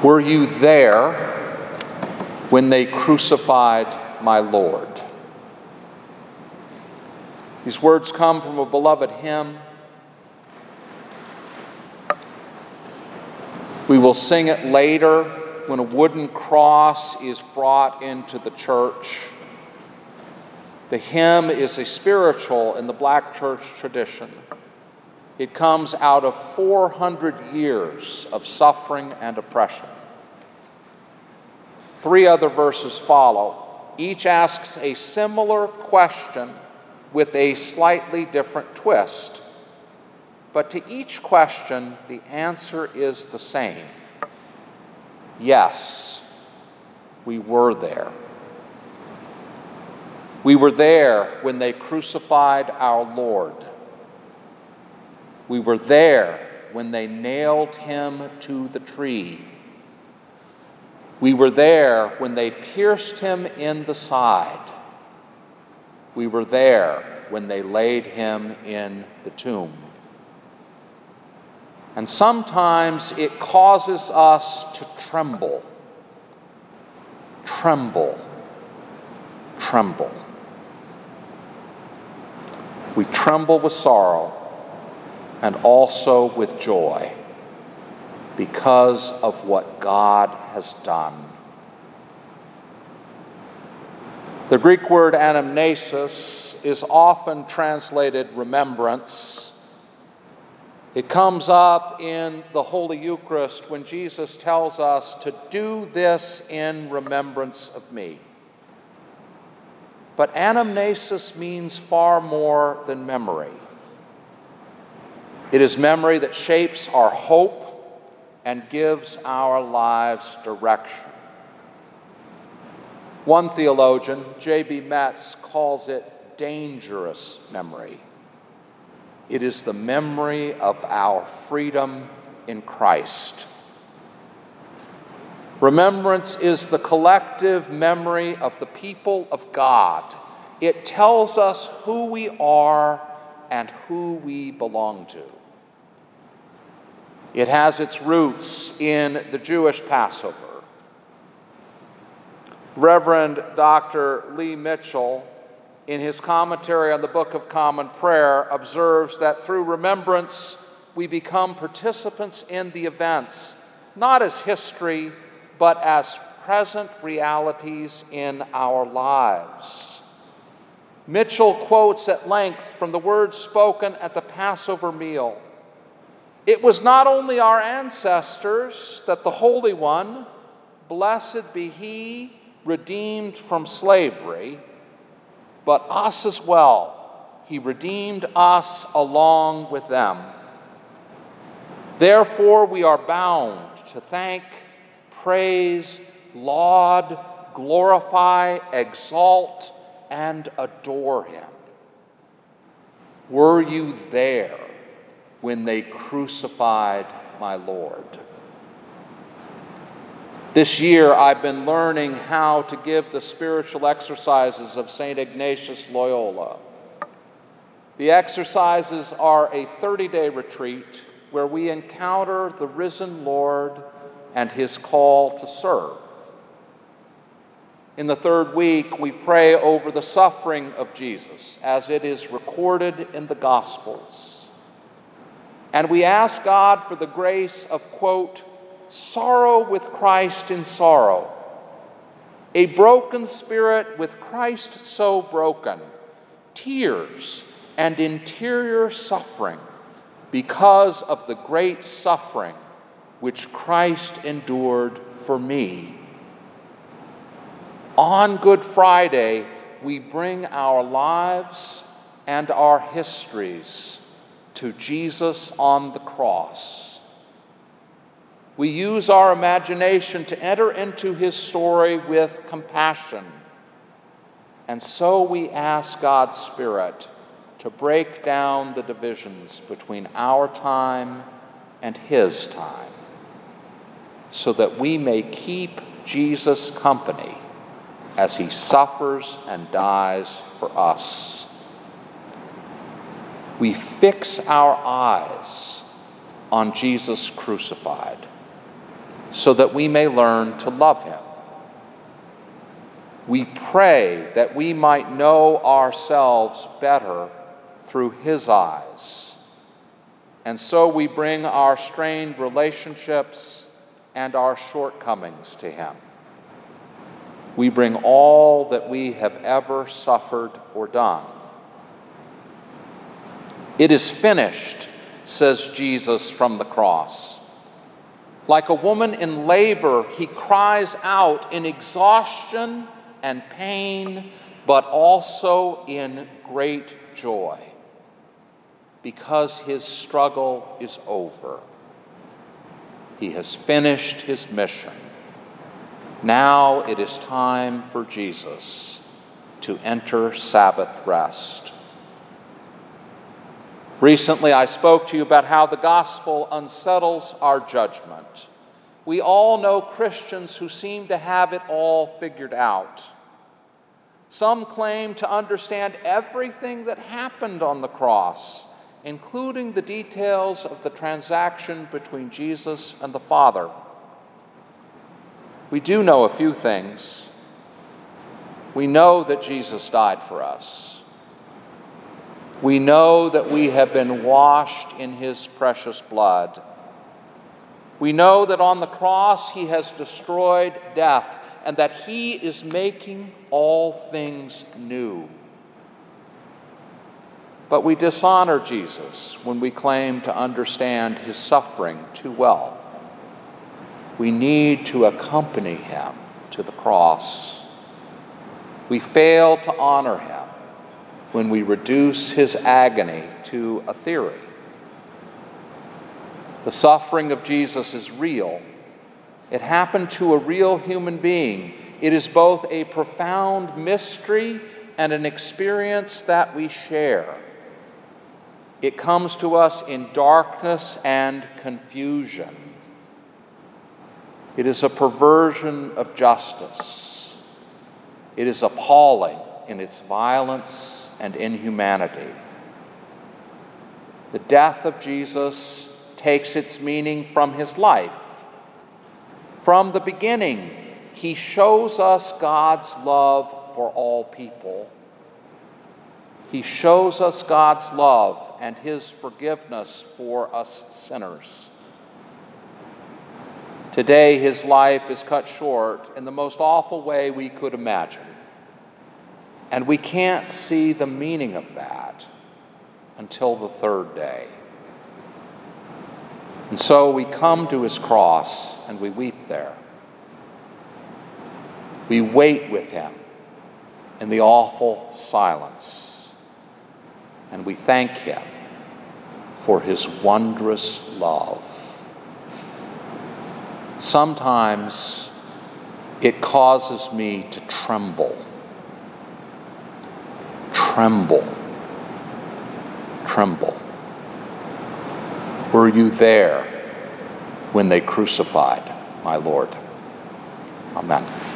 Were you there when they crucified my Lord? These words come from a beloved hymn. We will sing it later when a wooden cross is brought into the church. The hymn is a spiritual in the Black church tradition. It comes out of 400 years of suffering and oppression. 3 other verses follow. Each asks a similar question with a slightly different twist. But to each question, the answer is the same. Yes, we were there. We were there when they crucified our Lord. We were there when they nailed him to the tree. We were there when they pierced him in the side. We were there when they laid him in the tomb. And sometimes it causes us to tremble. Tremble. Tremble. We tremble with sorrow and also with joy because of what God has done. The Greek word anamnesis is often translated remembrance. It comes up in the Holy Eucharist when Jesus tells us to do this in remembrance of me. But anamnesis means far more than memory. It is memory that shapes our hope and gives our lives direction. One theologian, J.B. Metz, calls it dangerous memory. It is the memory of our freedom in Christ. Remembrance is the collective memory of the people of God. It tells us who we are and who we belong to. It has its roots in the Jewish Passover. Reverend Dr. Lee Mitchell, in his commentary on the Book of Common Prayer, observes that through remembrance, we become participants in the events, not as history, but as present realities in our lives. Mitchell quotes at length from the words spoken at the Passover meal. It was not only our ancestors that the Holy One, blessed be He, redeemed from slavery, but us as well. He redeemed us along with them. Therefore, we are bound to thank, praise, laud, glorify, exalt, and adore Him. Were you there when they crucified my Lord? This year, I've been learning how to give the spiritual exercises of St. Ignatius Loyola. The exercises are a 30-day retreat where we encounter the risen Lord and His call to serve. In the third week, we pray over the suffering of Jesus as it is recorded in the Gospels. And we ask God for the grace of, quote, sorrow with Christ in sorrow, a broken spirit with Christ so broken, tears and interior suffering because of the great suffering which Christ endured for me. On Good Friday, we bring our lives and our histories to Jesus on the cross. We use our imagination to enter into His story with compassion. And so we ask God's Spirit to break down the divisions between our time and His time, so that we may keep Jesus company as He suffers and dies for us. We fix our eyes on Jesus crucified, so that we may learn to love him. We pray that we might know ourselves better through his eyes. And so we bring our strained relationships and our shortcomings to him. We bring all that we have ever suffered or done. It is finished, says Jesus from the cross. Like a woman in labor, he cries out in exhaustion and pain, but also in great joy, because his struggle is over. He has finished his mission. Now it is time for Jesus to enter Sabbath rest. Recently, I spoke to you about how the gospel unsettles our judgment. We all know Christians who seem to have it all figured out. Some claim to understand everything that happened on the cross, including the details of the transaction between Jesus and the Father. We do know a few things. We know that Jesus died for us. We know that we have been washed in his precious blood. We know that on the cross he has destroyed death and that he is making all things new. But we dishonor Jesus when we claim to understand his suffering too well. We need to accompany him to the cross. We fail to honor him when we reduce his agony to a theory. The suffering of Jesus is real. It happened to a real human being. It is both a profound mystery and an experience that we share. It comes to us in darkness and confusion. It is a perversion of justice. It is appalling in its violence and inhumanity. The death of Jesus takes its meaning from his life. From the beginning, he shows us God's love for all people. He shows us God's love and his forgiveness for us sinners. Today, his life is cut short in the most awful way we could imagine. And we can't see the meaning of that until the third day. And so we come to his cross and we weep there. We wait with him in the awful silence. And we thank him for his wondrous love. Sometimes it causes me to tremble. Tremble. Tremble. Were you there when they crucified my Lord? Amen.